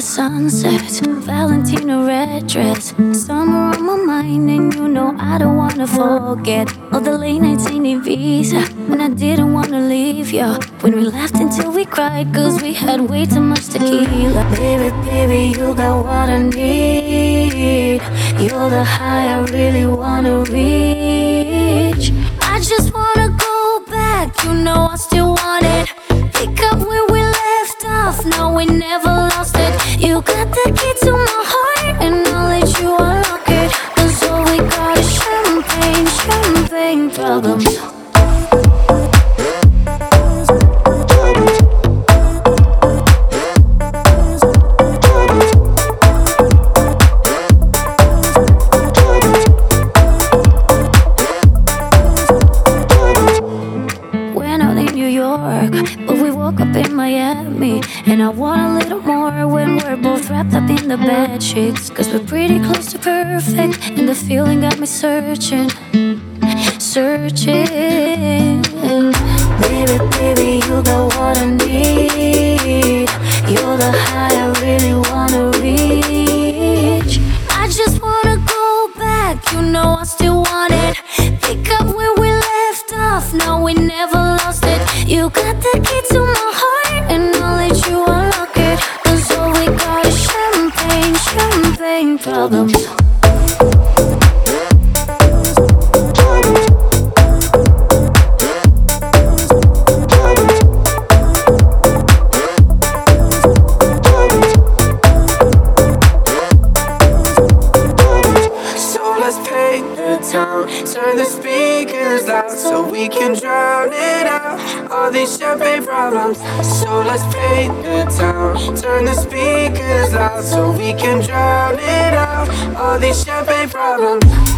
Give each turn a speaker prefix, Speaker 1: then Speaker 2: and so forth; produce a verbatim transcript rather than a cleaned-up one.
Speaker 1: Sunsets, Valentino red dress, summer on my mind, and you know I don't wanna forget all the late nights in Ibiza when I didn't wanna leave you. When we laughed until we cried, cause we had way too much tequila. Baby, baby, you got what I need. You're the high I really wanna reach. I just wanna go back, you know I still want it. Pick up where we left off, no, we never lost it. You got the key to my heart, and I'll let you unlock it. Cause all we got is champagne, champagne problems. But we woke up in Miami, and I want a little more when we're both wrapped up in the bed sheets. Cause we're pretty close to perfect, and the feeling got me searching, searching. Baby, baby, you got what I need. You're the high I really wanna reach. I just wanna go back, you know I still want it. Pick up where we left off, no, we never lost it. You got the key to my heart, and I'll let you unlock it. Cause all we got is champagne, champagne problems.
Speaker 2: Turn the speakers loud so we can drown it out. All these champagne problems. So let's paint the town. Turn the speakers loud so we can drown it out. All these champagne problems.